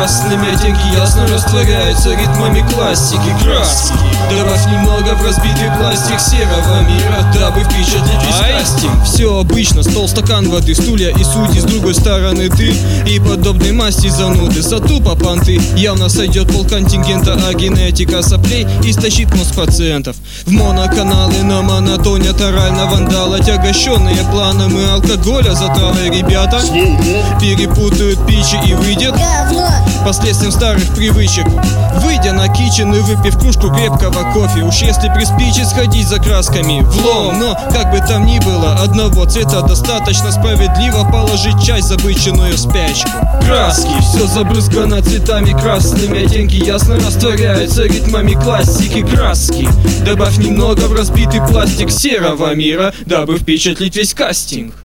красными, оттенки ясно растворяются ритмами классики. Краски, добавь немного в разбитый пластик серого мира, дабы впечатлить весь кастинг. Все обычно, стол, стакан воды, стулья и судьи, с другой стороны ты и подобной масти зануды. Затупа понты, явно сойдет полконтингента, а генетика соплей истощит мозг пациентов. В моноканалы на монотоне орально вандал, отягощенные планами алкоголя затравой ребята перепутают пичи и выйдет последствиям старых привычек. Выйдя на кичен и выпив кружку крепкого кофе, уж если приспичит сходить за красками в лом. Но как бы там ни было, одного цвета достаточно справедливо положить часть забыченную в спячку. Краски, все забрызгано цветами красными, оттенки ясно растворяются ритмами классики. Краски, добавь немного в разбитый пластик серого мира, дабы впечатлить весь кастинг.